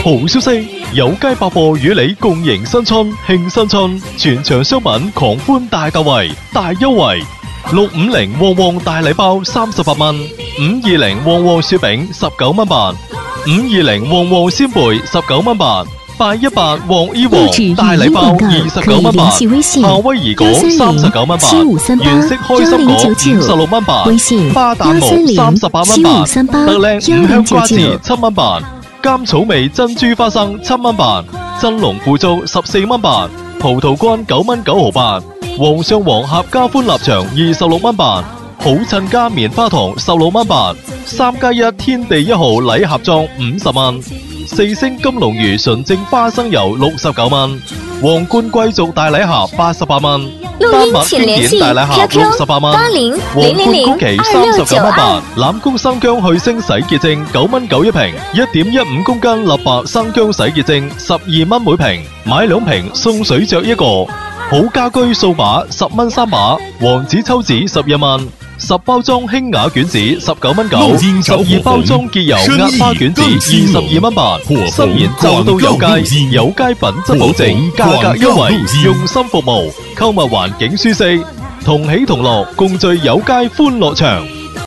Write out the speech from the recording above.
好消息，有街百貨與你共迎新春，慶新春，全場商品狂歡大特惠、大優惠。650旺旺大禮包38蚊，520旺旺雪餅19蚊8，520旺旺鮮貝19蚊8。818旺衣王大禮包29蚊8，夏威夷果39蚊8，原色開心果56蚊8，花旦毛38蚊8，特靚五香瓜子7蚊8，甘草味珍珠花生7蚊8，真龍腐竹14蚊8，葡萄乾9蚊9毫8，皇上皇合家歡臘腸26蚊8，好襯家棉花糖16蚊8，3+1天地1號禮盒裝50蚊。4星金龍魚純正花生油69蚊，皇冠貴族大禮盒88蚊，丹麥經典大禮盒68蚊，皇冠曲奇39蚊8，欖菊生薑去腥洗潔精9蚊9一瓶，1.15公斤立白生薑洗潔精12蚊每瓶，買2瓶送水爵1個。好家居掃把10蚊3把，王子抽紙11蚊，10包裝輕雅卷紙19蚊9，12包裝潔油壓花卷紙22蚊8。新年就到有街，有街品質保證，價格優惠，用心服務，購物環境舒適，同喜同樂，共聚有街歡樂場。